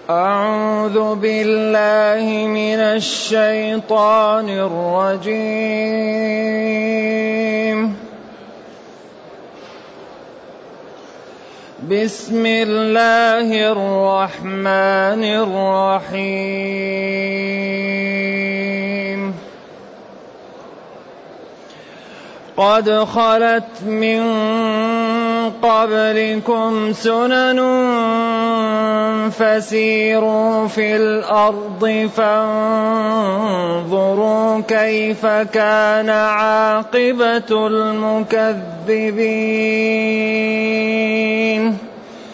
أعوذ بالله من الشيطان الرجيم. بسم الله الرحمن الرحيم. قد خلت من قبلكم سنن فسيروا في الأرض فانظروا كيف كان عاقبة المكذبين.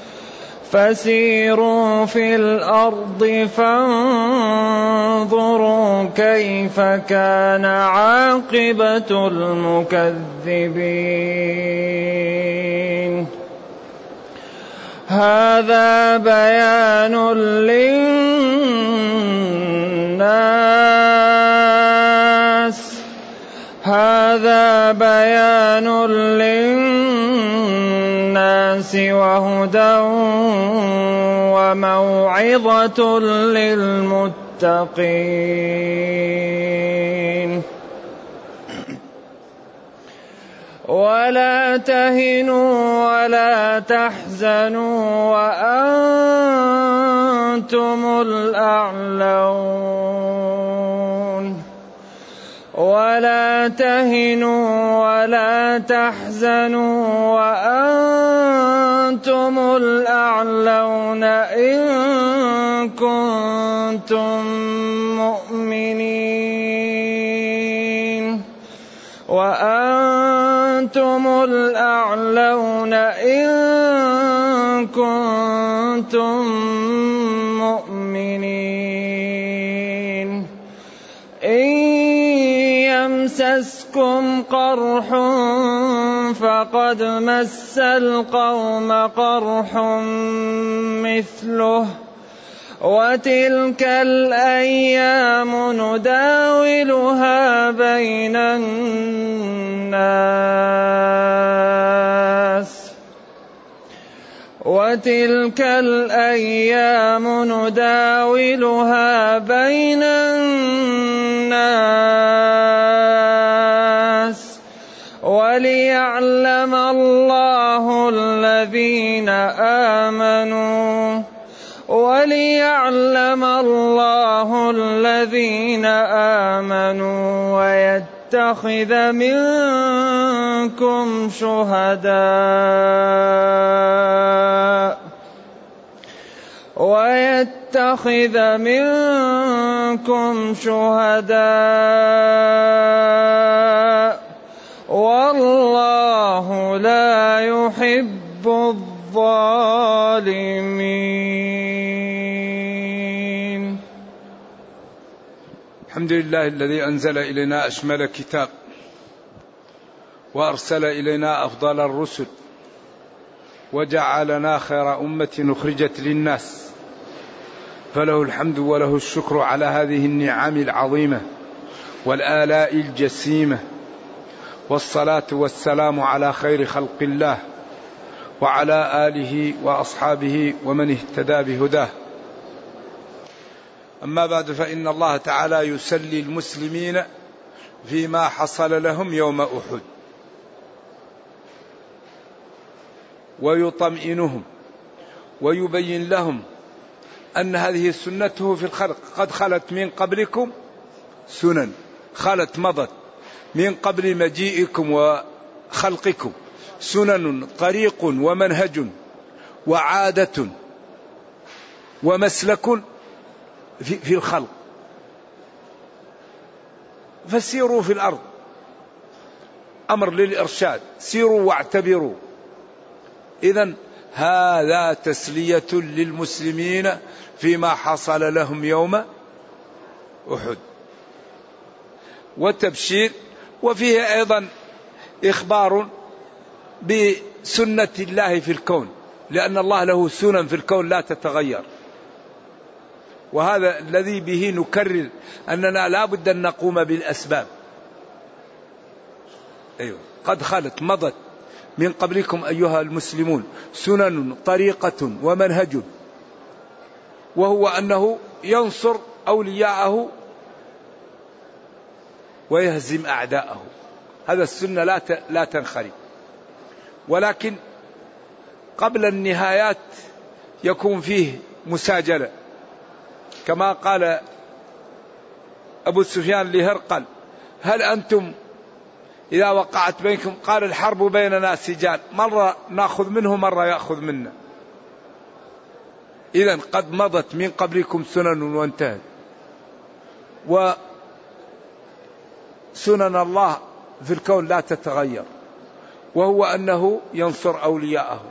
فسيروا في الأرض فانظروا كيف كان عاقبة المكذبين. هذا بيان للناس وهدى وموعظة للمتقين. ولا تهنوا ولا تحزنوا وأنتم الأعلون. ولا تهنوا ولا تحزنوا وأنتم الأعلون إن كنتم مؤمنين. وأنتم الأعلون إن كنتم مؤمنين. إن يمسسكم قرح فقد مس القوم قرح مثله وتلك الأيام نداولها بين الناس. وتلك الأيام نداولها بين الناس وليعلم الله الذين آمنوا ويتخذ منكم شهداء والله لا يحب الظالمين. الحمد لله الذي أنزل إلينا أشمل كتاب وأرسل إلينا أفضل الرسل وجعلنا خير أمة أخرجت للناس، فله الحمد وله الشكر على هذه النعم العظيمة والآلاء الجسيمة، والصلاة والسلام على خير خلق الله وعلى آله وأصحابه ومن اهتدى بهداه. أما بعد، فإن الله تعالى يسلي المسلمين فيما حصل لهم يوم أحد ويطمئنهم ويبين لهم أن هذه سنته في الخلق. قد خلت من قبلكم سنن، خلت مضت من قبل مجيئكم وخلقكم سنن، طريق ومنهج وعادة ومسلك في الخلق. فسيروا في الأرض، أمر للإرشاد، سيروا واعتبروا. إذن هذا تسلية للمسلمين فيما حصل لهم يوم أحد وتبشير، وفيه أيضا إخبار بسنة الله في الكون، لأن الله له سنن في الكون لا تتغير. وهذا الذي به نكرر أننا لا بد أن نقوم بالأسباب. أيوة. قد خلت مضت من قبلكم أيها المسلمون سنن، طريقة ومنهج وهو أنه ينصر أولياءه ويهزم أعداءه. هذا السنة لا تنخرم، ولكن قبل النهايات يكون فيه مساجلة، كما قال أبو سفيان لهرقل: هل أنتم إذا وقعت بينكم، قال: الحرب بيننا سجال، مرة نأخذ منه مرة يأخذ منا. إذن قد مضت من قبلكم سنن وانتهت، وسنن الله في الكون لا تتغير، وهو أنه ينصر أولياءه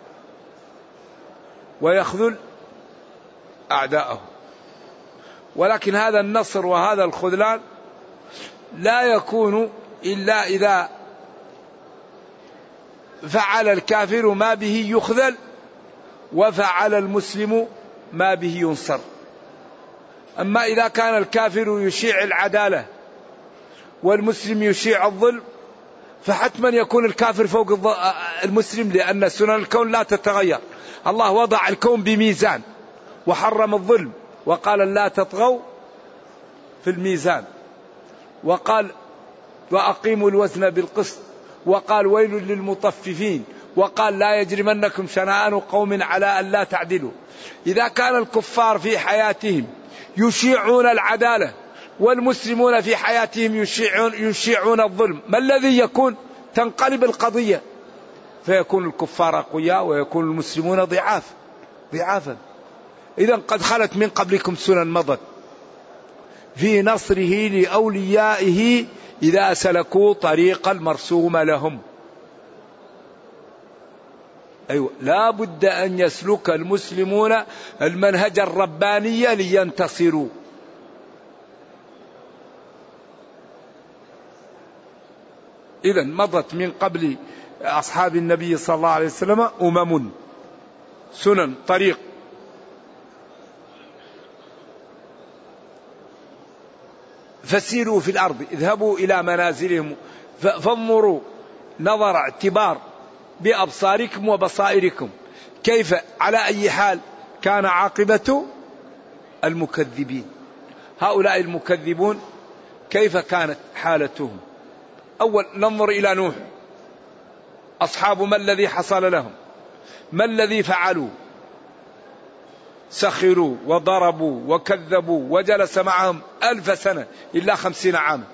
ويخذل أعداءه. ولكن هذا النصر وهذا الخذلان لا يكون إلا إذا فعل الكافر ما به يخذل وفعل المسلم ما به ينصر. أما إذا كان الكافر يشيع العدالة والمسلم يشيع الظلم، فحتما يكون الكافر فوق المسلم، لأن سنن الكون لا تتغير. الله وضع الكون بميزان وحرم الظلم، وقال: لا تطغوا في الميزان، وقال: وأقيموا الوزن بالقسط، وقال: ويل للمطففين، وقال: لا يجرمنكم شنآن قوم على أن لا تعدلوا. إذا كان الكفار في حياتهم يشيعون العدالة والمسلمون في حياتهم يشيعون الظلم، ما الذي يكون؟ تنقلب القضية، فيكون الكفار أقوياء ويكون المسلمون ضعافا. إذن قد خلت من قبلكم سنن مضت في نصره لأوليائه إذا سلكوا طريق المرسوم لهم. أيوة، لا بد أن يسلك المسلمون المنهج الرباني لينتصروا. إذن مضت من قبل أصحاب النبي صلى الله عليه وسلم سنن طريق. فسيروا في الأرض، اذهبوا إلى منازلهم فانظروا نظر اعتبار بأبصاركم وبصائركم كيف على أي حال كان عاقبة المكذبين. هؤلاء المكذبون كيف كانت حالتهم؟ أول ننظر إلى نوح، أصحاب ما الذي حصل لهم؟ ما الذي فعلوا؟ سخروا وضربوا وكذبوا، وجلس معهم 1000 سنة إلا 50 عاما.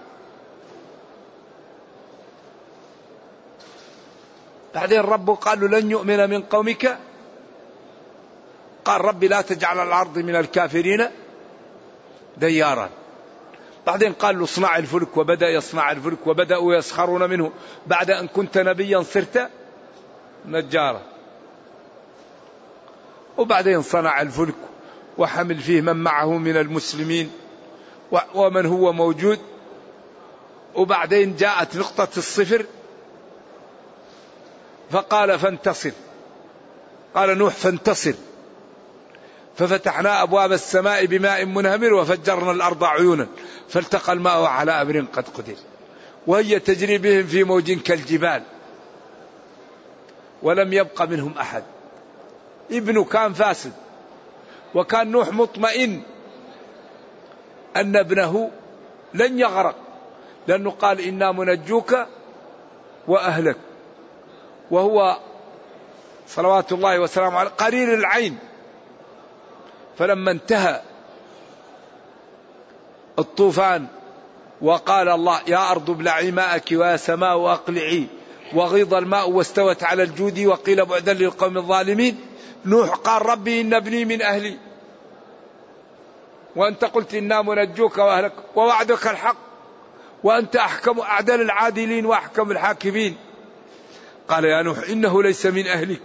بعدين رب قال له: لن يؤمن من قومك. قال: رب لا تجعل على الأرض من الكافرين ديارا. بعدين قال له: اصنع الفلك، وبدأ يصنع الفلك، وبدأوا يسخرون منه بعد أن كنت نبيا صرت نجارا. وبعدين صنع الفلك وحمل فيه من معه من المسلمين ومن هو موجود. وبعدين جاءت نقطة الصفر فقال: فانتصر. قال نوح: فانتصر. ففتحنا أبواب السماء بماء منهمر وفجرنا الأرض عيونا فالتقى الماء على أمر قد قدر وهي تجري بهم في موج كالجبال ولم يبق منهم أحد. ابنه كان فاسد، وكان نوح مطمئن أن ابنه لن يغرق، لأنه قال: إنا منجوك وأهلك، وهو صلوات الله وسلامه عليه قرير العين. فلما انتهى الطوفان وقال الله: يا أرض ابلعي ماءك ويا سماء أقلعي، وغيض الماء واستوت على الجود وقيل بعدا للقوم الظالمين، نوح قال: ربي إن ابني من أهلي وأنت قلت إنا منجوك وأهلك ووعدك الحق وأنت أحكم أعدل العادلين وأحكم الحاكمين. قال: يا نوح إنه ليس من أهلك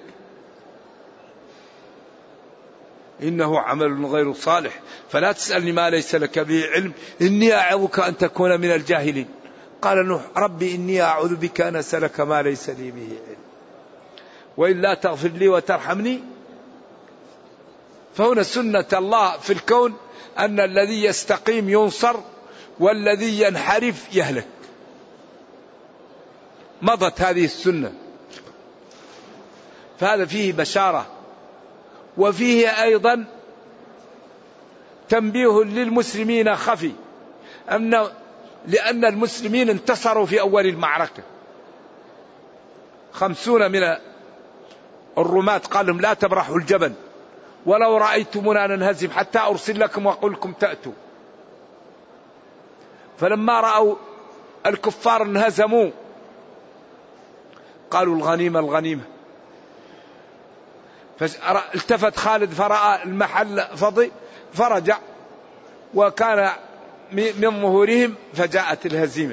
إنه عمل غير صالح فلا تسألني ما ليس لك به علم إني أعظك أن تكون من الجاهلين. قال نوح: ربي إني أعوذ بك أن أسألك ما ليس لي به علم وإلا تغفر لي وترحمني. فهنا سنة الله في الكون أن الذي يستقيم ينصر والذي ينحرف يهلك. مضت هذه السنة، فهذا فيه بشارة، وفيه أيضا تنبيه للمسلمين خفي لأن المسلمين انتصروا في أول المعركة. 50 من الرماة قال لهم لا تبرحوا الجبل ولو رأيتمونا ننهزم حتى أرسل لكم وأقول لكم تأتوا. فلما رأوا الكفار انهزموا قالوا الغنيمة الغنيمة. فالتفت خالد فرأى المحل فضي فرجع وكان من ظهورهم فجاءت الهزيمة.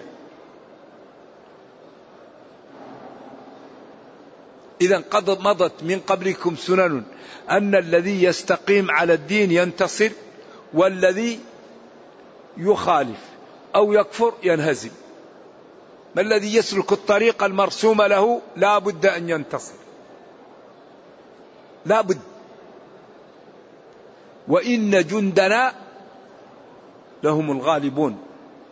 إذا قد مضت من قبلكم سنن أن الذي يستقيم على الدين ينتصر والذي يخالف أو يكفر ينهزم. ما الذي يسلك الطريق المرسوم له لا بد أن ينتصر، لا بد. وإن جندنا لهم الغالبون.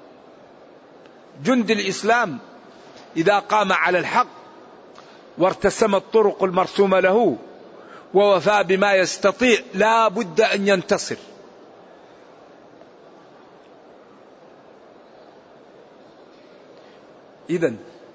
جند الإسلام إذا قام على الحق وارتسم الطرق المرسومة له ووفى بما يستطيع لا بد أن ينتصر. إذن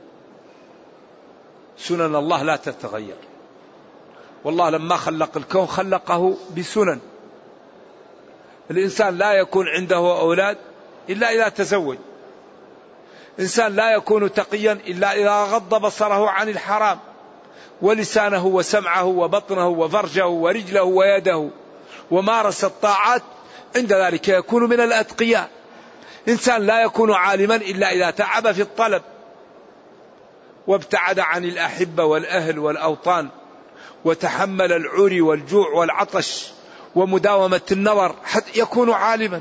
سنن الله لا تتغير. والله لما خلق الكون خلقه بسنن. الإنسان لا يكون عنده أولاد إلا إذا تزوج. إنسان لا يكون تقيا إلا إذا غض بصره عن الحرام، ولسانه وسمعه وبطنه وفرجه ورجله ويده ومارس الطاعات، عند ذلك يكون من الأتقياء. إنسان لا يكون عالما إلا إذا تعب في الطلب وابتعد عن الأحبة والأهل والأوطان وتحمل العري والجوع والعطش ومداومة النظر حتى يكون عالما.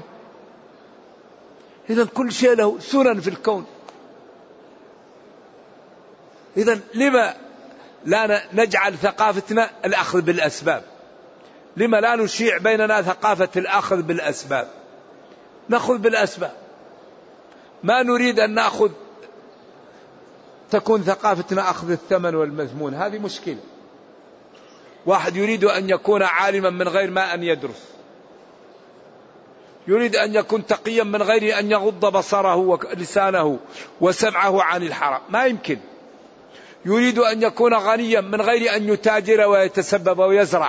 إذن كل شيء له سنن في الكون. إذن لما لا نجعل ثقافتنا الأخذ بالأسباب؟ لما لا نشيع بيننا ثقافة الأخذ بالأسباب؟ نأخذ بالأسباب، ما نريد أن نأخذ تكون ثقافتنا أخذ الثمن والمذمون. هذه مشكلة. واحد يريد أن يكون عالما من غير ما أن يدرس، يريد أن يكون تقيا من غير أن يغض بصره ولسانه وسمعه عن الحرام، ما يمكن. يريد أن يكون غنيا من غير أن يتاجر ويتسبب ويزرع.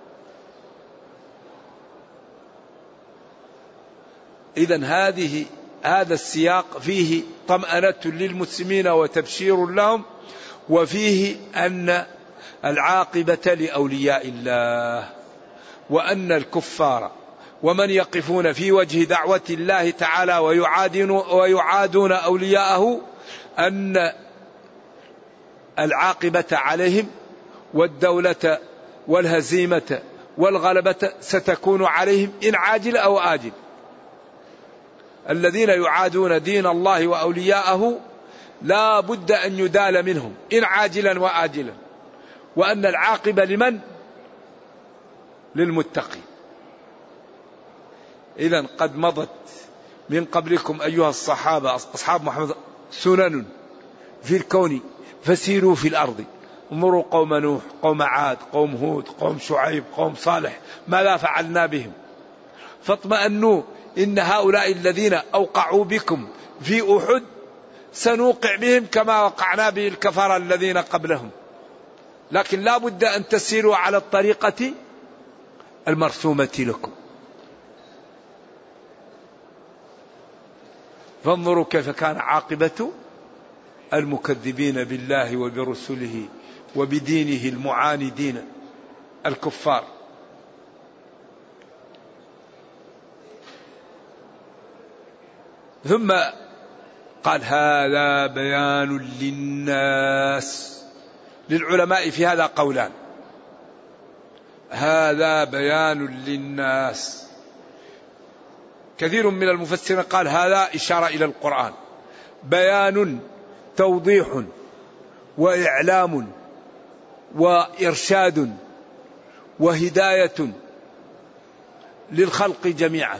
إذن هذا السياق فيه طمأنة للمسلمين وتبشير لهم، وفيه أن العاقبة لأولياء الله، وأن الكفار ومن يقفون في وجه دعوة الله تعالى ويعادون أولياءه أن العاقبة عليهم، والدولة والهزيمة والغلبة ستكون عليهم إن عاجل أو آجل. الذين يعادون دين الله وأولياءه لا بد أن يدال منهم إن عاجلا وآجلا، وأن العاقبة لمن؟ للمتقين. إذن قد مضت من قبلكم أيها الصحابة أصحاب محمد سنن في الكون فسيروا في الأرض، انظروا قوم نوح، قوم عاد، قوم هود، قوم شعيب، قوم صالح، ماذا فعلنا بهم؟ فاطمأنوا إن هؤلاء الذين أوقعوا بكم في أحد سنوقع بهم كما وقعنا به الكفار الذين قبلهم. لكن لا بد أن تسيروا على الطريقة المرسومة لكم. فانظروا كيف كان عاقبة المكذبين بالله وبرسله وبدينه المعاندين الكفار. ثم قال هذا بيان للناس. للعلماء في هذا قولان، هذا بيان للناس. كثير من المفسرين قال هذا إشارة إلى القرآن، بيان توضيح وإعلام وإرشاد وهداية للخلق جميعا،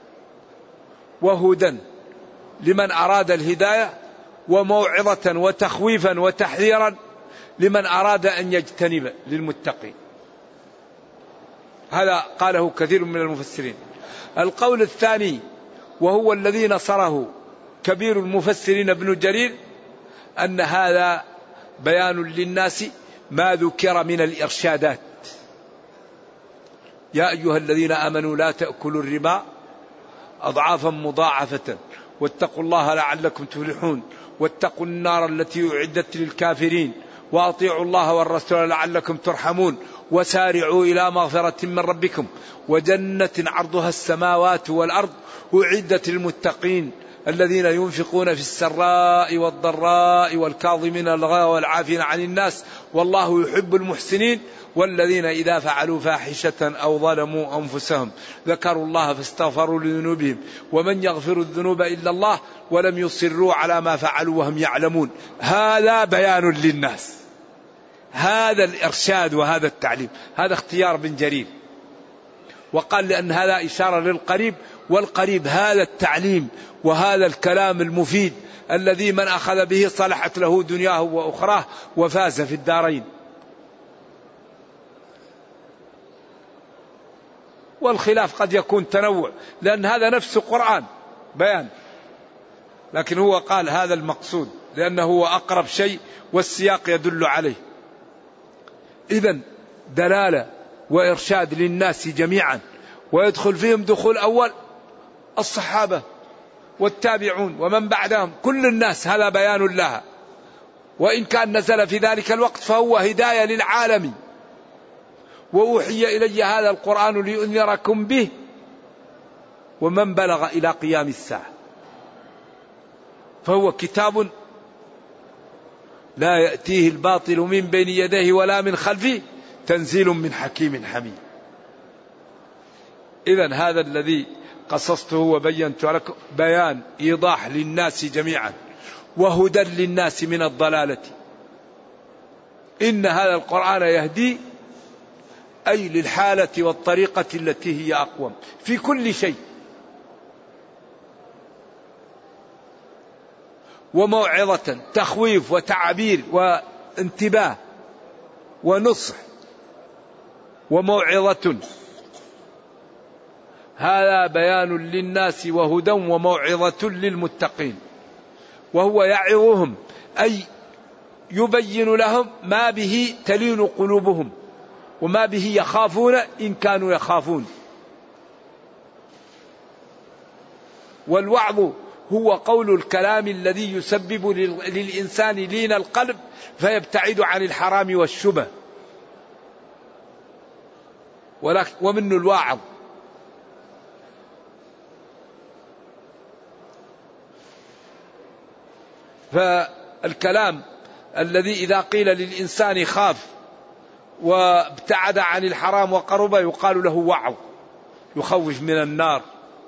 وهدى لمن أراد الهداية، وموعظة وتخويفا وتحذيرا لمن أراد أن يجتنب للمتقين. هذا قاله كثير من المفسرين. القول الثاني وهو الذي نصره كبير المفسرين ابن جرير أن هذا بيان للناس ما ذكر من الإرشادات. يا أيها الذين آمنوا لا تأكلوا الربا أضعافا مضاعفة واتقوا الله لعلكم تفلحون واتقوا النار التي أعدت للكافرين وأطيعوا الله والرسول لعلكم ترحمون وسارعوا إلى مغفرة من ربكم وجنة عرضها السماوات والأرض أعدت للمتقين الذين ينفقون في السراء والضراء والكاظمين الغيظ والعافين عن الناس والله يحب المحسنين والذين إذا فعلوا فاحشة أو ظلموا أنفسهم ذكروا الله فاستغفروا لذنوبهم ومن يغفر الذنوب إلا الله ولم يصروا على ما فعلوا وهم يعلمون. هذا بيان للناس، هذا الإرشاد وهذا التعليم، هذا اختيار بن جرير. وقال لأن هذا إشارة للقريب، والقريب هذا التعليم وهذا الكلام المفيد الذي من أخذ به صلحت له دنياه وأخراه وفاز في الدارين. والخلاف قد يكون تنوع لأن هذا نفس قرآن بيان، لكن هو قال هذا المقصود لأنه هو أقرب شيء والسياق يدل عليه. إذن دلالة وإرشاد للناس جميعا، ويدخل فيهم دخول أول الصحابة والتابعون ومن بعدهم كل الناس، هذا بيان لها. وإن كان نزل في ذلك الوقت فهو هداية للعالم. وأوحي إلي هذا القرآن لأنذركم به ومن بلغ إلى قيام الساعة. فهو كتاب لا يأتيه الباطل من بين يديه ولا من خلفه تنزيل من حكيم حميد. إذن هذا الذي قصصته وبينت لكم بيان إيضاح للناس جميعا وهدى للناس من الضلالة. إن هذا القرآن يهدي أي للحالة والطريقة التي هي أقوم في كل شيء، وموعظة تخويف وتعبير وانتباه ونصح وموعظة. هذا بيان للناس وهدى وموعظة للمتقين. وهو يعظهم أي يبين لهم ما به تلين قلوبهم وما به يخافون إن كانوا يخافون. والوعظ هو قول الكلام الذي يسبب للإنسان لين القلب فيبتعد عن الحرام والشبه، ومنه الواعظ. فالكلام الذي إذا قيل للإنسان خاف وابتعد عن الحرام وقرب يقال له وعظ، يخوف من النار،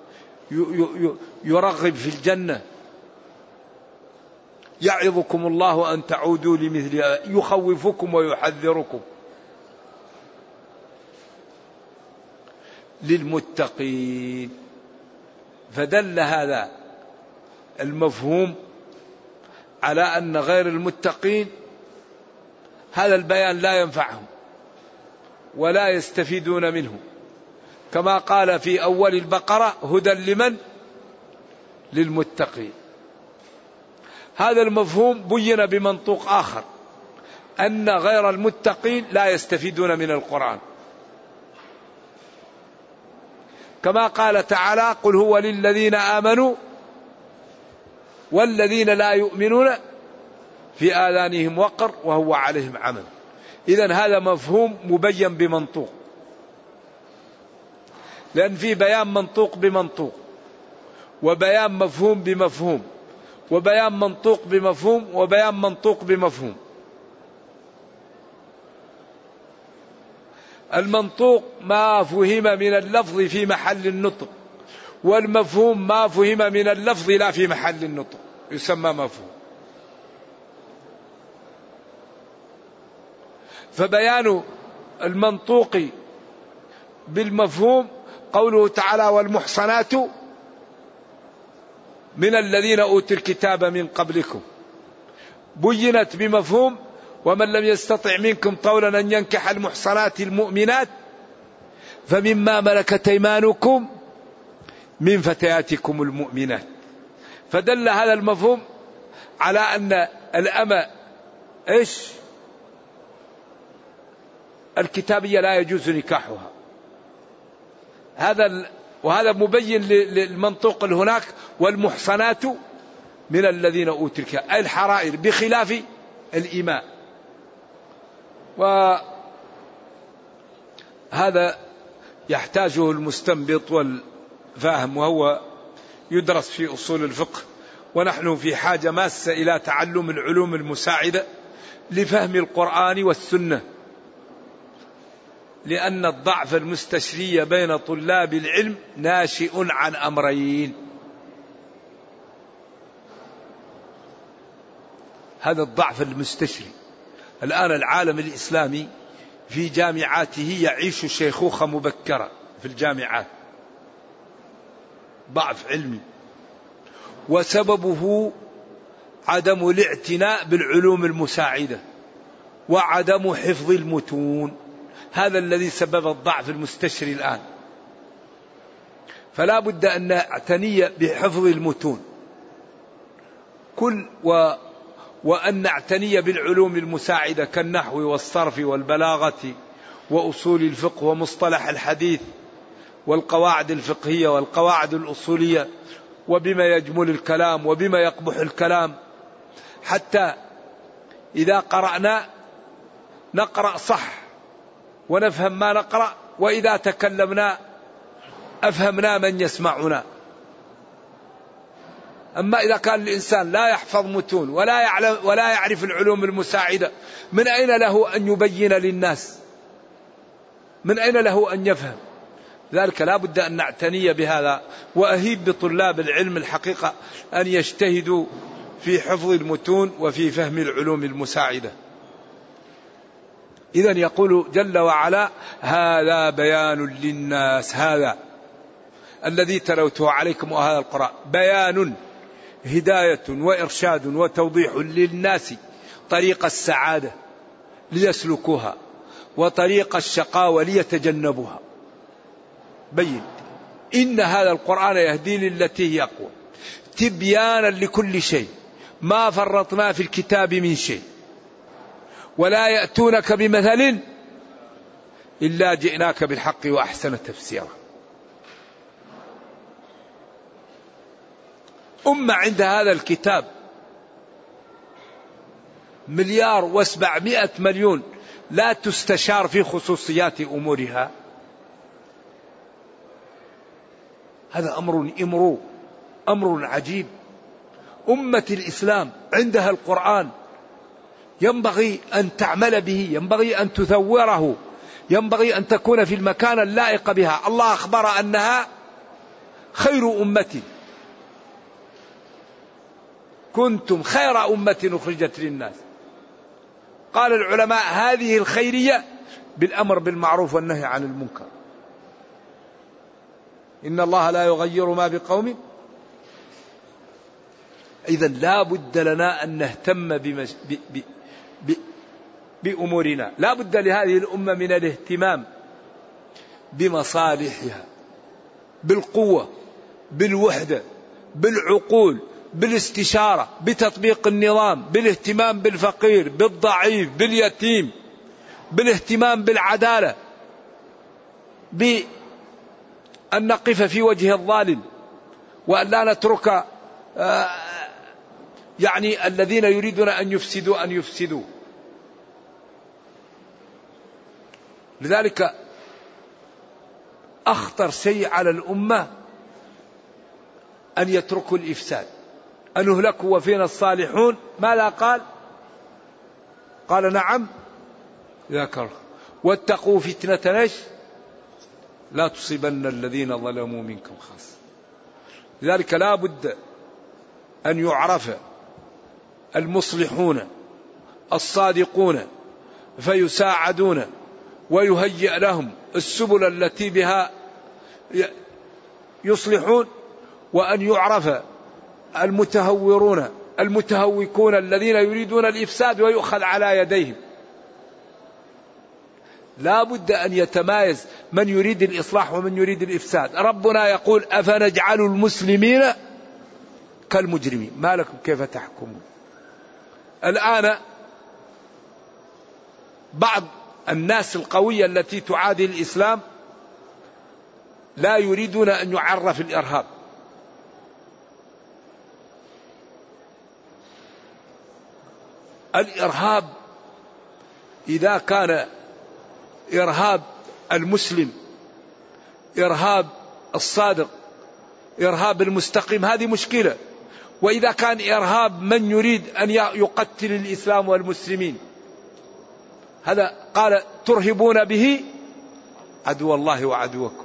يرغب في الجنة. يعظكم الله أن تعودوا لمثلها، يخوفكم ويحذركم. للمتقين. فدل هذا المفهوم على أن غير المتقين هذا البيان لا ينفعهم ولا يستفيدون منه، كما قال في أول البقرة هدى لمن؟ للمتقين. هذا المفهوم بين بمنطوق آخر، أن غير المتقين لا يستفيدون من القرآن، كما قال تعالى قل هو للذين آمنوا والذين لا يؤمنون في آذانهم وقر وهو عليهم عمى. إذن هذا مفهوم مبين بمنطوق، لأن في بيان منطوق بمنطوق، وبيان مفهوم بمفهوم، وبيان منطوق بمفهوم، وبيان منطوق بمفهوم. المنطوق ما فهم من اللفظ في محل النطق، والمفهوم ما فهم من اللفظ لا في محل النطق يسمى مفهوم. فبيان المنطوق بالمفهوم قوله تعالى والمحصنات من الذين أوتوا الكتاب من قبلكم، بينت بمفهوم ومن لم يستطع منكم طولا أن ينكح المحصنات المؤمنات فمما ملكت أيمانكم من فتياتكم المؤمنات. فدل هذا المفهوم على أن الأمة إيش؟ الكتابية لا يجوز نكاحها. وهذا مبين للمنطوق هناك: والمحصنات من الذين أوتوا الكتاب، أي الحرائر، بخلاف الإماء. وهذا يحتاجه المستنبط والفاهم، وهو يدرس في أصول الفقه. ونحن في حاجة ماسة إلى تعلم العلوم المساعدة لفهم القرآن والسنة، لأن الضعف المستشري بين طلاب العلم ناشئ عن أمرين. هذا الضعف المستشري الآن العالم الإسلامي في جامعاته يعيش شيخوخة مبكرة في الجامعات، ضعف علمي، وسببه عدم الاعتناء بالعلوم المساعدة وعدم حفظ المتون. هذا الذي سبب الضعف المستشري الآن. فلا بد أن نعتني بحفظ المتون وأن نعتني بالعلوم المساعدة كالنحو والصرف والبلاغة وأصول الفقه ومصطلح الحديث والقواعد الفقهية والقواعد الأصولية، وبما يجمل الكلام وبما يقبح الكلام، حتى إذا قرأنا نقرأ صح ونفهم ما نقرأ، وإذا تكلمنا أفهمنا من يسمعنا. أما إذا كان الإنسان لا يحفظ متون ولا يعرف العلوم المساعدة، من أين له أن يبين للناس؟ من أين له أن يفهم؟ ذلك لا بد أن نعتني بهذا. وأهيب بطلاب العلم الحقيقة أن يجتهدوا في حفظ المتون وفي فهم العلوم المساعدة. إذن يقول جل وعلا: هذا بيان للناس، هذا الذي تلوته عليكم وهذا القرآن بيان، هداية وإرشاد وتوضيح للناس طريق السعادة ليسلكوها وطريق الشقاوة ليتجنبوها. بين إن هذا القرآن يهدي للتي هي أقوم، تبيانا لكل شيء، ما فرطنا في الكتاب من شيء، ولا يأتونك بمثل إلا جئناك بالحق وأحسن تفسيرا. أمة عند هذا الكتاب 1,700,000,000 لا تستشار في خصوصيات أمورها. هذا أمر عجيب. أمة الإسلام عندها القرآن، ينبغي أن تعمل به، ينبغي أن تثوره، ينبغي أن تكون في المكان اللائق بها. الله أخبر أنها خير أمة، كنتم خير أمة أخرجت للناس. قال العلماء: هذه الخيرية بالأمر بالمعروف والنهي عن المنكر. إن الله لا يغير ما بقوم. إذن لا بد لنا أن نهتم بأمورنا. لا بد لهذه الأمة من الاهتمام بمصالحها بالقوة، بالوحدة، بالعقول، بالاستشارة، بتطبيق النظام، بالاهتمام بالفقير، بالضعيف، باليتيم، بالاهتمام بالعدالة، بأن نقف في وجه الظالم، وأن لا نترك الذين يريدون أن يفسدوا. لذلك أخطر شيء على الأمة أن يتركوا الإفساد، أن نهلكوا وفينا الصالحون. ماذا قال؟ قال: نعم ذكر واتقوا فتنة لا تصيبن الذين ظلموا منكم خاصة. لذلك لا بد أن يعرف المصلحون الصادقون فيساعدون ويهيئ لهم السبل التي بها يصلحون، وأن يعرف المتهورون المتهوكون الذين يريدون الإفساد ويؤخذ على يديهم. لا بد أن يتمايز من يريد الإصلاح ومن يريد الإفساد. ربنا يقول أفنجعل المسلمين كالمجرمين ما لكم كيف تحكمون. الآن بعض الناس القوية التي تعادي الإسلام لا يريدون أن يعرف الإرهاب. الإرهاب إذا كان إرهاب المسلم، إرهاب الصادق، إرهاب المستقيم، هذه مشكلة. وإذا كان إرهاب من يريد أن يقتل الإسلام والمسلمين، هذا قال ترهبون به عدو الله وعدوكم.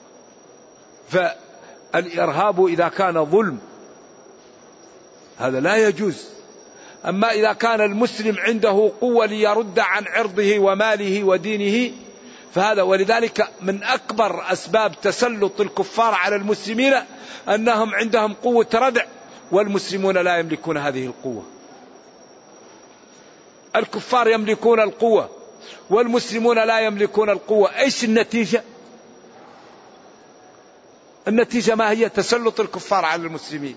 فالإرهاب إذا كان ظلم هذا لا يجوز. أما إذا كان المسلم عنده قوة ليرد عن عرضه وماله ودينه فهذا. ولذلك من أكبر أسباب تسلط الكفار على المسلمين أنهم عندهم قوة ردع والمسلمون لا يملكون هذه القوة. الكفار يملكون القوة والمسلمون لا يملكون القوة. ايش النتيجة؟ النتيجة ما هي؟ تسلط الكفار على المسلمين.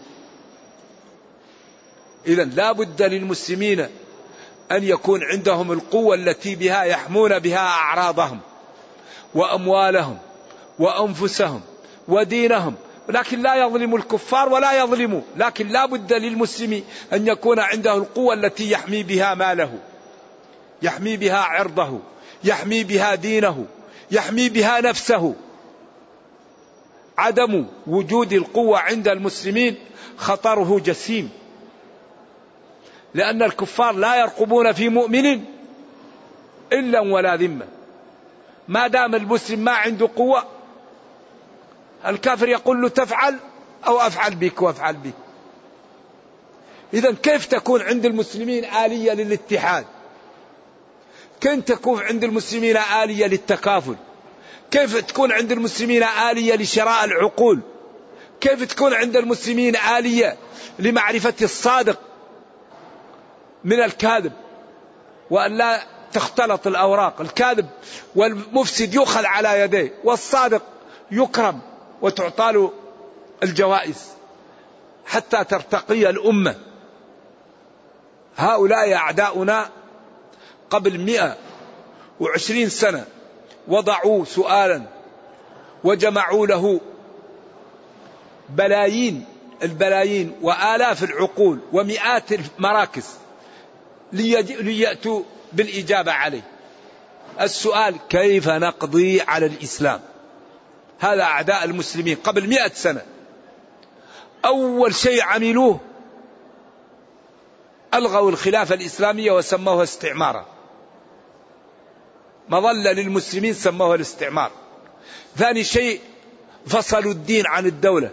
إذن لا بد للمسلمين أن يكون عندهم القوة التي بها يحمون بها أعراضهم وأموالهم وأنفسهم ودينهم، لكن لا يظلم الكفار ولا يظلموا. لكن لا بد للمسلم أن يكون عنده القوة التي يحمي بها ماله، يحمي بها عرضه، يحمي بها دينه، يحمي بها نفسه. عدم وجود القوة عند المسلمين خطره جسيم، لأن الكفار لا يرقبون في مؤمن إلا ولا ذمة. ما دام المسلم ما عنده قوة الكافر يقول له تفعل أو أفعل بك وأفعل بك. إذن كيف تكون عند المسلمين آلية للاتحاد؟ كيف تكون عند المسلمين آلية للتكافل؟ كيف تكون عند المسلمين آلية لشراء العقول؟ كيف تكون عند المسلمين آلية لمعرفة الصادق من الكاذب، وأن لا تختلط الأوراق؟ الكاذب والمفسد يؤخذ على يديه، والصادق يكرم وتعطى له الجوائز حتى ترتقي الأمة. هؤلاء أعداؤنا قبل 120 سنة وضعوا سؤالا وجمعوا له البلايين وآلاف العقول ومئات المراكز ليأتوا بالإجابة عليه. السؤال كيف نقضي على الإسلام؟ هذا أعداء المسلمين قبل 100 سنة. أول شيء عملوه ألغوا الخلافة الإسلامية وسموها استعمارا، مظلة للمسلمين سموها الاستعمار. ثاني شيء فصلوا الدين عن الدولة.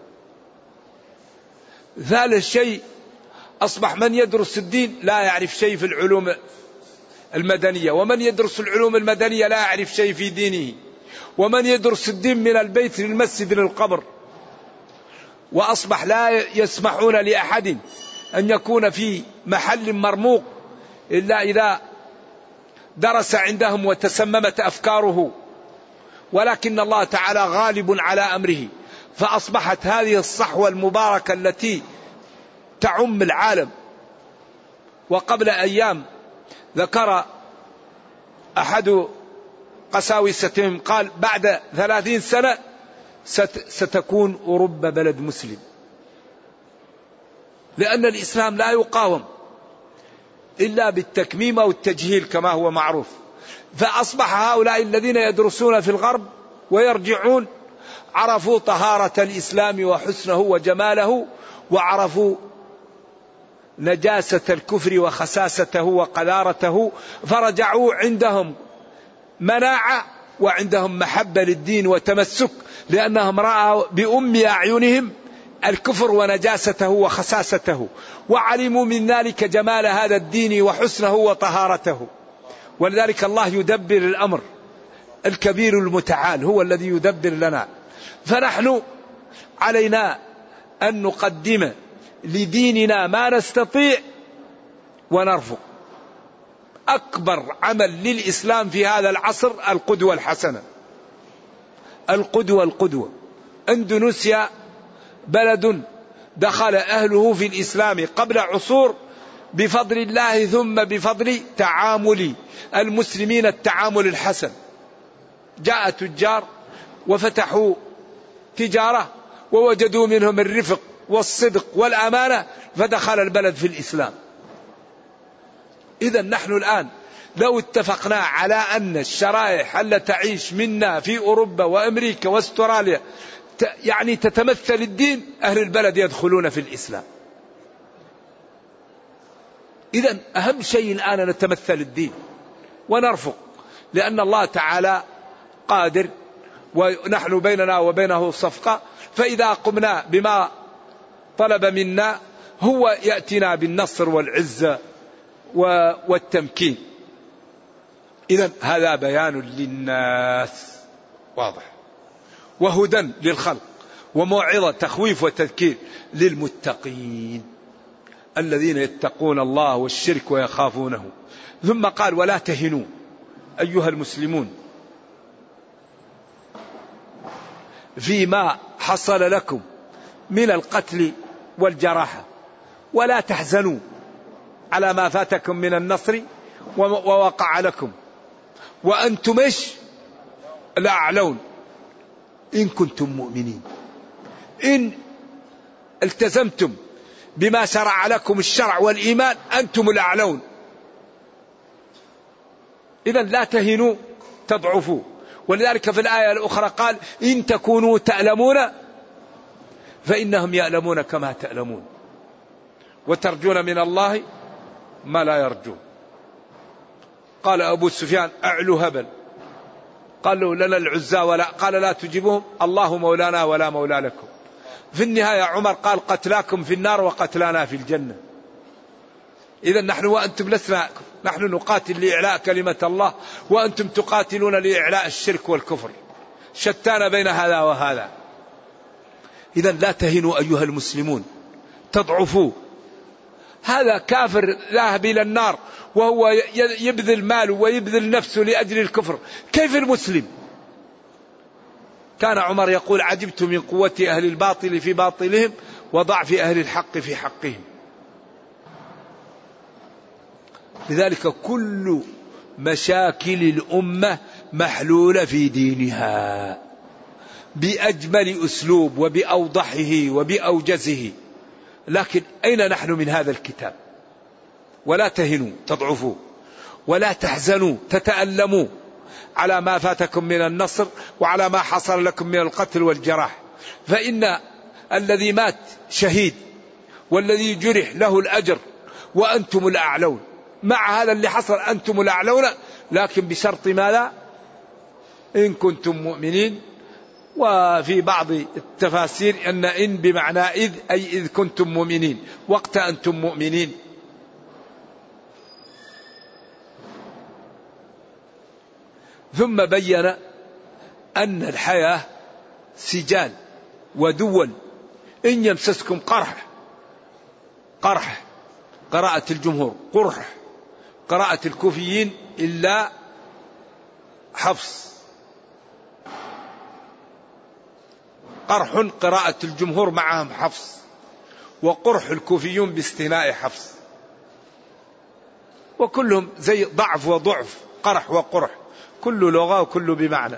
ثالث شيء أصبح من يدرس الدين لا يعرف شيء في العلوم المدنية، ومن يدرس العلوم المدنية لا يعرف شيء في دينه، ومن يدرس الدين من البيت للمسجد للقبر. وأصبح لا يسمحون لأحد أن يكون في محل مرموق إلا إذا درس عندهم وتسممت أفكاره، ولكن الله تعالى غالب على أمره. فأصبحت هذه الصحوة المباركة التي تعم العالم. وقبل أيام ذكر أحد قساوستهم قال بعد 30 سنة ستكون أوروبا بلد مسلم، لأن الإسلام لا يقاوم إلا بالتكميم أو التجهيل كما هو معروف. فأصبح هؤلاء الذين يدرسون في الغرب ويرجعون عرفوا طهارة الإسلام وحسنه وجماله، وعرفوا نجاسة الكفر وخساسته وقذارته، فرجعوا عندهم مناعة وعندهم محبة للدين وتمسك، لأنهم رأوا بأم أعينهم الكفر ونجاسته وخساسته، وعلموا من ذلك جمال هذا الدين وحسنه وطهارته. ولذلك الله يدبر الأمر، الكبير المتعال هو الذي يدبر لنا. فنحن علينا أن نقدم لديننا ما نستطيع ونرفق. أكبر عمل للإسلام في هذا العصر القدوة الحسنة. القدوة. إندونيسيا بلد دخل أهله في الإسلام قبل عصور بفضل الله، ثم بفضل تعامل المسلمين التعامل الحسن. جاء تجار وفتحوا تجارة ووجدوا منهم الرفق والصدق والأمانة، فدخل البلد في الإسلام. إذا نحن الآن لو اتفقنا على أن الشرائح التي تعيش منا في أوروبا وأمريكا واستراليا يعني تتمثل الدين، أهل البلد يدخلون في الإسلام. إذا أهم شيء الآن نتمثل الدين ونرفق، لأن الله تعالى قادر ونحن بيننا وبينه صفقة، فإذا قمنا بما طلب منا هو يأتينا بالنصر والعزة والتمكين. إذن هذا بيان للناس واضح، وهدى للخلق، وموعظة تخويف وتذكير للمتقين الذين يتقون الله والشرك ويخافونه. ثم قال ولا تهنوا أيها المسلمون فيما حصل لكم من القتل والجراحة، ولا تحزنوا على ما فاتكم من النصر ووقع لكم، وأنتم الأعلون إن كنتم مؤمنين. إن التزمتم بما شرع لكم الشرع والإيمان أنتم الأعلون. إذن لا تهنوا تضعفوا. ولذلك في الآية الأخرى قال إن تكونوا تألمون فإنهم يألمون كما تألمون وترجون من الله ما لا يرجون. قال أبو سفيان أعلو هبل، قال له لنا العزى ولا، قال لا تجيبهم الله مولانا ولا مولى لكم. في النهاية عمر قال قتلاكم في النار وقتلانا في الجنة. إذا نحن وأنتم لسنا، نحن نقاتل لإعلاء كلمة الله وأنتم تقاتلون لإعلاء الشرك والكفر، شتان بين هذا وهذا. إذا لا تهنوا أيها المسلمون تضعفوا. هذا كافر ذاهب إلى النار وهو يبذل ماله ويبذل نفسه لأجل الكفر، كيف المسلم؟ كان عمر يقول عجبت من قوة أهل الباطل في باطلهم وضعف أهل الحق في حقهم. لذلك كل مشاكل الأمة محلولة في دينها بأجمل أسلوب وبأوضحه وبأوجزه. لكن أين نحن من هذا الكتاب؟ ولا تهنوا تضعفوا ولا تحزنوا تتألموا على ما فاتكم من النصر وعلى ما حصل لكم من القتل والجراح، فإن الذي مات شهيد والذي جرح له الأجر وأنتم الأعلون. مع هذا اللي حصل أنتم الأعلون، لكن بشرط ماذا؟ إن كنتم مؤمنين. وفي بعض التفاسير أن إن بمعنى إذ، أي إذ كنتم مؤمنين، وقت أنتم مؤمنين. ثم بين أن الحياة سجال ودول، إن يمسسكم قرح قراءة الجمهور، قرح قراءة الكوفيين إلا حفص، قرح قراءة الجمهور معهم حفص، وقرح الكوفيون باستثناء حفص، وكلهم زي ضعف وضعف، قرح وقرح، كل لغة وكل بمعنى،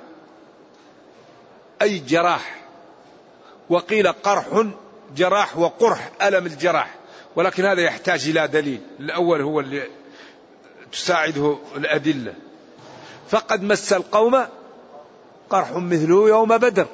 أي جراح. وقيل قرح جراح وقرح ألم الجراح، ولكن هذا يحتاج إلى دليل. الأول هو اللي تساعده الأدلة. فقد مس القوم قرح مثله يوم بدر،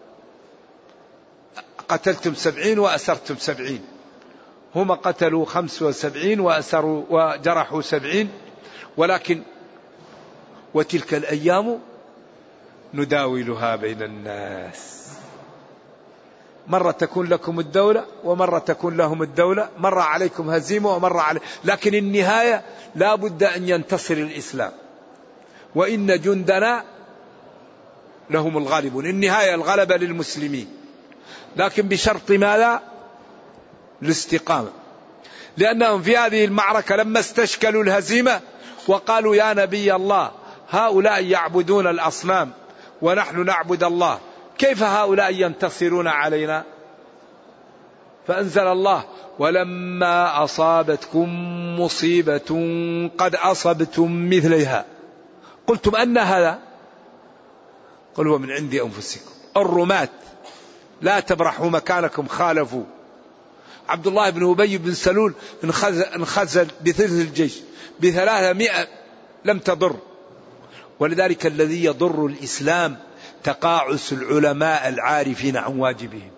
قتلتم 70 وأسرتم 70، هم قتلوا 75 وأسروا وجرحوا 70، ولكن وتلك الأيام نداولها بين الناس، مرة تكون لكم الدولة ومرة تكون لهم الدولة، مرة عليكم هزيمة ومرة عليكم، لكن النهاية لا بد أن ينتصر الإسلام، وإن جندنا لهم الغالبون. النهاية الغلبة للمسلمين، لكن بشرط ماذا؟ الاستقامة. لأنهم في هذه المعركة لما استشكلوا الهزيمة وقالوا يا نبي الله هؤلاء يعبدون الأصنام ونحن نعبد الله، كيف هؤلاء ينتصرون علينا؟ فأنزل الله ولما أصابتكم مصيبة قد أصبتم مثلها قلتم أن هذا؟ قل هو من عند أنفسكم. الرماة لا تبرحوا مكانكم خالفوا. عبد الله بن أبي بن سلول انخزل بثلث الجيش ب300 لم تضر. ولذلك الذي يضر الإسلام تقاعس العلماء العارفين عن واجبهم.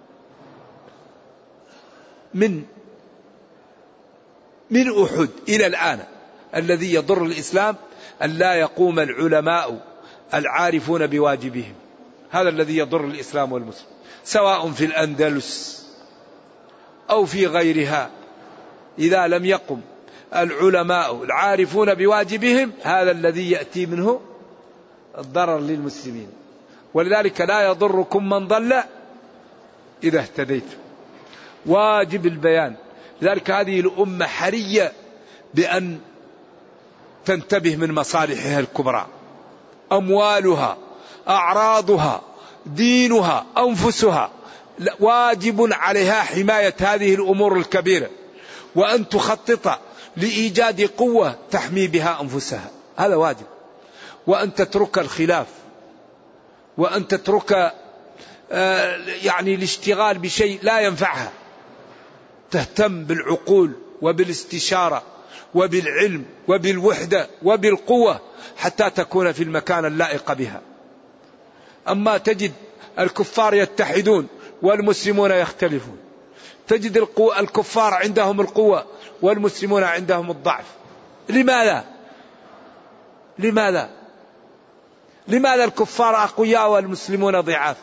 من أحد إلى الآن الذي يضر الإسلام أن لا يقوم العلماء العارفون بواجبهم، هذا الذي يضر الإسلام والمسلم، سواء في الأندلس أو في غيرها. إذا لم يقم العلماء العارفون بواجبهم هذا الذي يأتي منه الضرر للمسلمين. ولذلك لا يضركم من ضل إذا اهتديتم. واجب البيان. لذلك هذه الأمة حرية بأن تنتبه من مصالحها الكبرى، أموالها، أعراضها، دينها، أنفسها، واجب عليها حماية هذه الأمور الكبيرة، وأن تخطط لإيجاد قوة تحمي بها أنفسها، هذا واجب. وأن تترك الخلاف، وأن تترك الاشتغال بشيء لا ينفعها، تهتم بالعقول وبالاستشارة وبالعلم وبالوحدة وبالقوة حتى تكون في المكان اللائق بها. أما تجد الكفار يتحدون والمسلمون يختلفون، تجد الكفار عندهم القوة والمسلمون عندهم الضعف. لماذا الكفار أقوياء والمسلمون ضعاف؟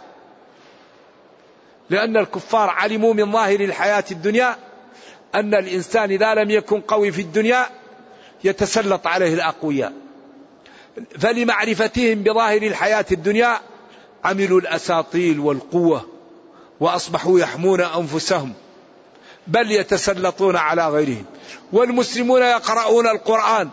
لأن الكفار علموا من ظاهر الحياة الدنيا أن الإنسان إذا لم يكن قوي في الدنيا يتسلط عليه الأقوياء، فلمعرفتهم بظاهر الحياة الدنيا عملوا الأساطيل والقوة وأصبحوا يحمون أنفسهم بل يتسلطون على غيرهم. والمسلمون يقرؤون القرآن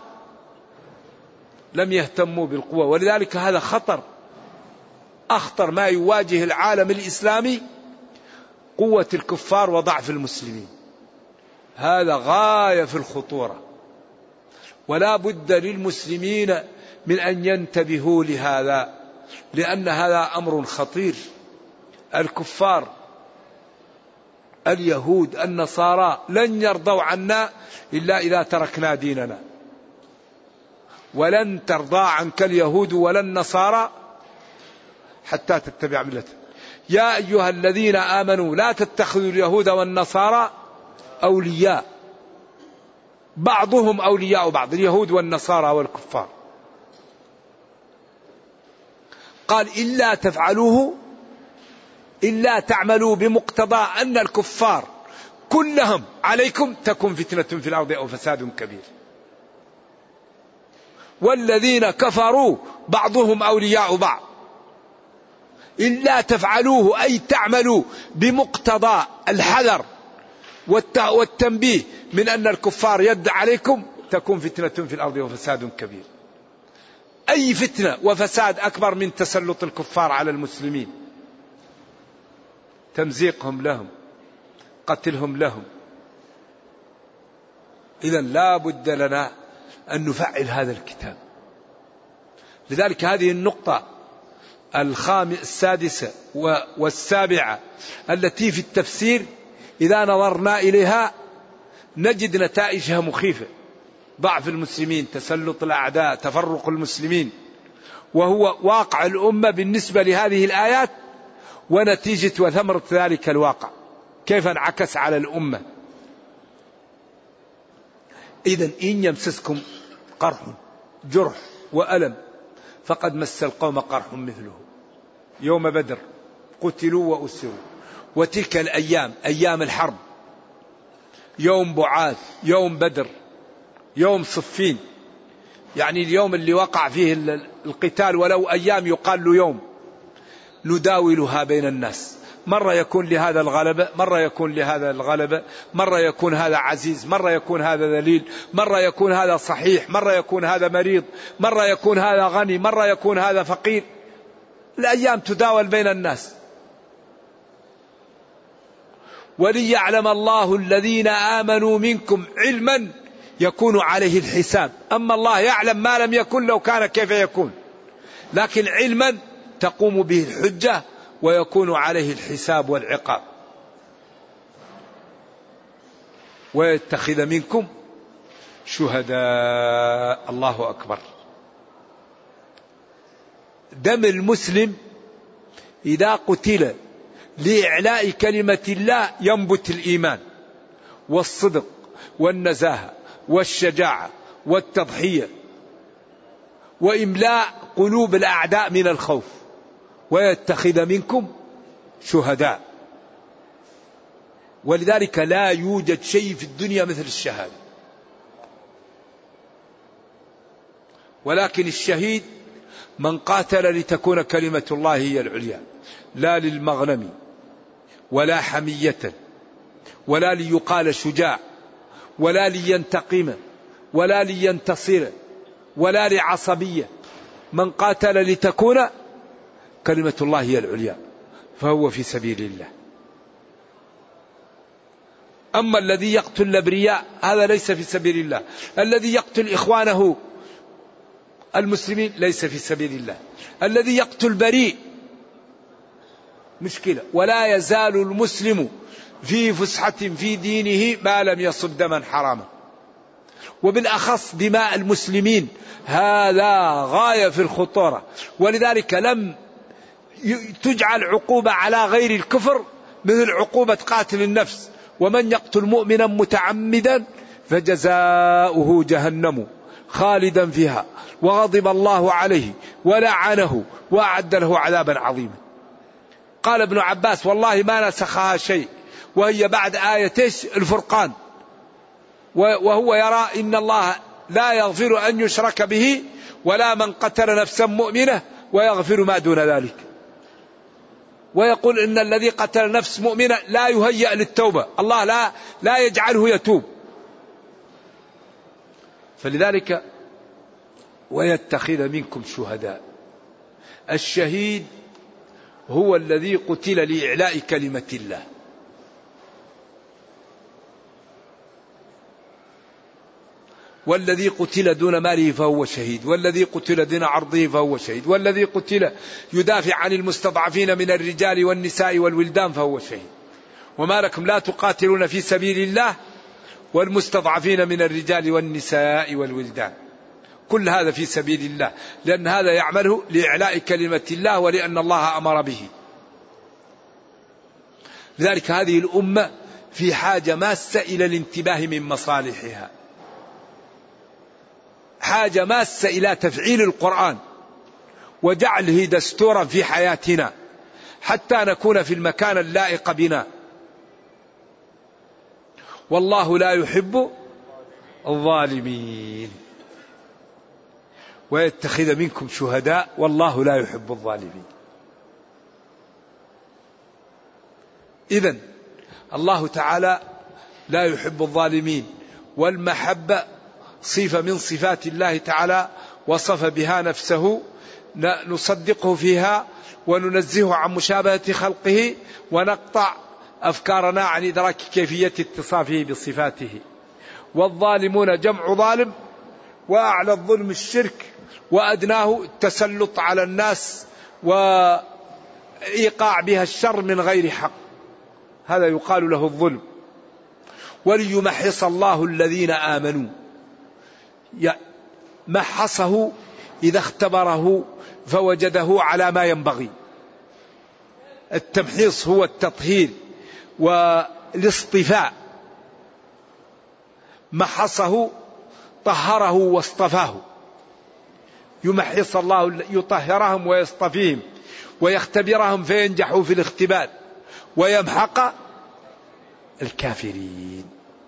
لم يهتموا بالقوة. ولذلك هذا خطر، أخطر ما يواجه العالم الإسلامي قوة الكفار وضعف المسلمين، هذا غاية في الخطورة. ولا بد للمسلمين من أن ينتبهوا لهذا، لأن هذا أمر خطير. الكفار اليهود النصارى لن يرضوا عنا إلا إذا تركنا ديننا، ولن ترضى عنك اليهود ولا النصارى حتى تتبع ملتهم. يا أيها الذين آمنوا لا تتخذوا اليهود والنصارى أولياء، بعضهم أولياء بعض، اليهود والنصارى والكفار. قال إلا تفعلوه، إلا تعملوا بمقتضى أن الكفار كلهم عليكم تكون فتنة في الأرض أو فساد كبير. والذين كفروا بعضهم أولياء بعض. إلا تفعلوه أي تعملوا بمقتضى الحذر والتنبيه من أن الكفار يد عليكم تكون فتنة في الأرض وفساد كبير. أي فتنة وفساد أكبر من تسلط الكفار على المسلمين، تمزيقهم لهم، قتلهم لهم. إذن لا بد لنا أن نفعل هذا الكتاب. لذلك هذه النقطة السادسة والسابعة التي في التفسير إذا نظرنا إليها نجد نتائجها مخيفة. ضعف المسلمين، تسلط الأعداء، تفرق المسلمين، وهو واقع الأمة بالنسبة لهذه الآيات ونتيجة وثمرة ذلك الواقع كيف انعكس على الأمة. إذن إن يمسسكم قرح جرح وألم فقد مس القوم قرح مثله يوم بدر قتلوا وأسروا. وتلك الأيام أيام الحرب، يوم بعاث، يوم بدر، يوم صفين، يعني اليوم اللي وقع فيه القتال ولو أيام يقال له يوم، نداولها بين الناس. مرة يكون لهذا الغلبة، مرة يكون لهذا الغلبة، مرة يكون هذا عزيز، مرة يكون هذا ذليل، مرة يكون هذا صحيح، مرة يكون هذا مريض، مرة يكون هذا غني، مرة يكون هذا فقير. الأيام تداول بين الناس. وليعلم الله الذين آمنوا منكم علما يكون عليه الحساب. أما الله يعلم ما لم يكن لو كان كيف يكون، لكن علما تقوم به الحجة ويكون عليه الحساب والعقاب. ويتخذ منكم شهداء. الله أكبر. دم المسلم إذا قتل لإعلاء كلمة الله ينبت الإيمان والصدق والنزاهة والشجاعة والتضحية وإملاء قلوب الأعداء من الخوف. ويتخذ منكم شهداء. ولذلك لا يوجد شيء في الدنيا مثل الشهادة. ولكن الشهيد من قاتل لتكون كلمة الله هي العليا، لا للمغنم ولا حمية ولا ليقال شجاع ولا لينتقم ولا لينتصر ولا لعصبية. من قاتل لتكون كلمة الله هي العليا فهو في سبيل الله. أما الذي يقتل الأبرياء هذا ليس في سبيل الله. الذي يقتل إخوانه المسلمين ليس في سبيل الله. الذي يقتل بريء مشكلة. ولا يزال المسلم في فسحة في دينه ما لم يصب دما حراما. وبالأخص دماء المسلمين هذا غاية في الخطورة. ولذلك لم تجعل عقوبة على غير الكفر مثل عقوبة قاتل النفس. ومن يقتل مؤمنا متعمدا فجزاؤه جهنم خالدا فيها وغضب الله عليه ولعنه وأعد له عذابا عظيما. قال ابن عباس والله ما نسخها شيء وهي بعد آية الفرقان، وهو يرى إن الله لا يغفر أن يشرك به ولا من قتل نفسا مؤمنة ويغفر ما دون ذلك. ويقول إن الذي قتل نفس مؤمنة لا يهيأ للتوبة، الله لا يجعله يتوب. فلذلك ويتخذ منكم شهداء. الشهيد هو الذي قتل لإعلاء كلمة الله. والذي قتل دون ماله فهو شهيد، والذي قتل دون عرضه فهو شهيد، والذي قتل يدافع عن المستضعفين من الرجال والنساء والولدان فهو شهيد. وما لكم لا تقاتلون في سبيل الله والمستضعفين من الرجال والنساء والولدان. كل هذا في سبيل الله، لأن هذا يعمله لإعلاء كلمة الله ولأن الله أمر به. لذلك هذه الأمة في حاجة ماسة إلى الانتباه من مصالحها، حاجة ماسة إلى تفعيل القرآن وجعله دستورا في حياتنا حتى نكون في المكان اللائق بنا. والله لا يحب الظالمين. ويتخذ منكم شهداء والله لا يحب الظالمين. إذن الله تعالى لا يحب الظالمين، والمحبة صفة من صفات الله تعالى وصف بها نفسه، نصدقه فيها وننزهه عن مشابهة خلقه ونقطع أفكارنا عن إدراك كيفية اتصافه بصفاته. والظالمون جمع ظالم، وأعلى الظلم الشرك، وأدناه التسلط على الناس وإيقاع بها الشر من غير حق، هذا يقال له الظلم. وليمحص الله الذين آمنوا، محصه إذا اختبره فوجده على ما ينبغي. التمحيص هو التطهير والاصطفاء. محصه طهره واصطفاه. يمحص الله يطهرهم ويصطفيهم ويختبرهم فينجحوا في الاختبار ويمحق الكافرين.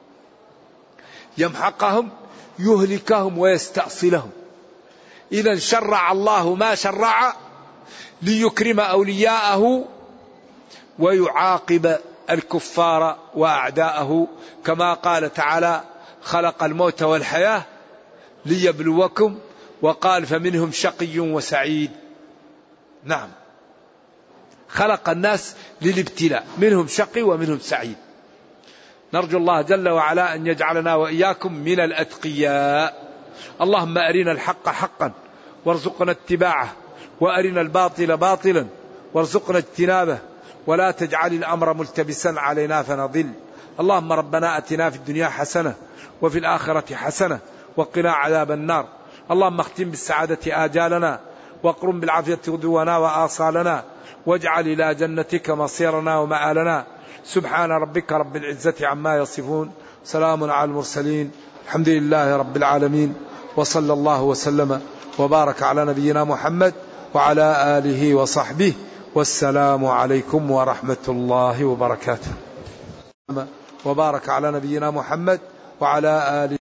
يمحقهم يهلكهم ويستأصلهم. إذا شرع الله ما شرع ليكرم أولياءه ويعاقب الكفار وأعداءه، كما قال تعالى: خلق الموت والحياة ليبلوكم، وقال: فمنهم شقي وسعيد. نعم، خلق الناس للابتلاء، منهم شقي ومنهم سعيد. نرجو الله جل وعلا أن يجعلنا وإياكم من الأتقياء. اللهم أرنا الحق حقا وارزقنا اتباعه، وأرنا الباطل باطلا وارزقنا اجتنابه، ولا تجعل الأمر ملتبسا علينا فنضل. اللهم ربنا أتنا في الدنيا حسنة وفي الآخرة حسنة وقنا عذاب النار. اللهم اختم بالسعادة آجالنا، واقرم بالعافية غدونا وآصالنا، واجعل إلى جنتك مصيرنا ومآلنا. سبحان ربك رب العزة عما يصفون، سلام على المرسلين، الحمد لله رب العالمين، وصلى الله وسلم وبارك على نبينا محمد وعلى آله وصحبه، والسلام عليكم ورحمة الله وبركاته. وبارك على نبينا محمد وعلى آله